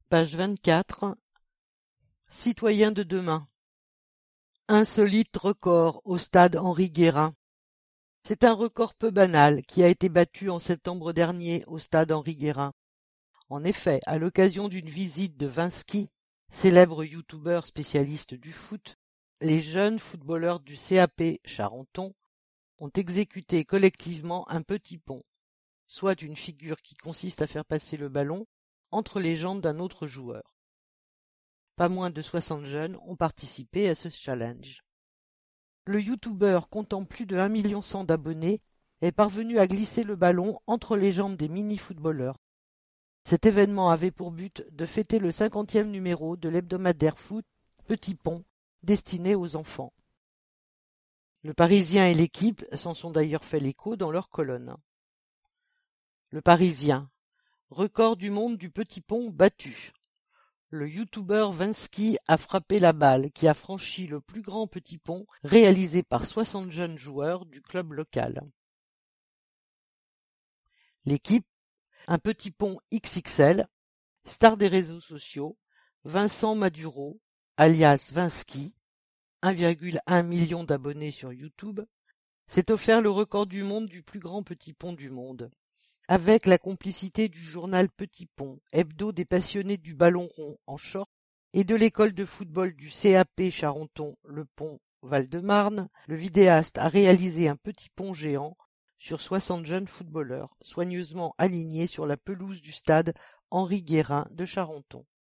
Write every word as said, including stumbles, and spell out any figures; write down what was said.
Page vingt-quatre. Citoyens de demain. Insolite record au stade Henri Guérin. C'est un record peu banal qui a été battu en septembre dernier au stade Henri Guérin. En effet, à l'occasion d'une visite de Vinsky, célèbre youtubeur spécialiste du foot, les jeunes footballeurs du C A P Charenton ont exécuté collectivement un petit pont, soit une figure qui consiste à faire passer le ballon entre les jambes d'un autre joueur. Pas moins de soixante jeunes ont participé à ce challenge. Le youtubeur comptant plus de un million cent d'abonnés est parvenu à glisser le ballon entre les jambes des mini-footballeurs. Cet événement avait pour but de fêter le cinquantième numéro de l'hebdomadaire foot Petit Pont, destiné aux enfants. Le Parisien et l'équipe s'en sont d'ailleurs fait l'écho dans leur colonne. Le Parisien. Record du monde du petit pont battu. Le youtubeur Vinsky a frappé la balle qui a franchi le plus grand petit pont réalisé par soixante jeunes joueurs du club local. L'équipe. Un petit pont X X L, star des réseaux sociaux, Vincent Maduro, alias Vinsky, un virgule un million d'abonnés sur YouTube, s'est offert le record du monde du plus grand petit pont du monde. Avec la complicité du journal Petit Pont, hebdo des passionnés du ballon rond en short, et de l'école de football du C A P Charenton Le Pont Val-de-Marne, le vidéaste a réalisé un petit pont géant sur soixante jeunes footballeurs, soigneusement alignés sur la pelouse du stade Henri Guérin de Charenton.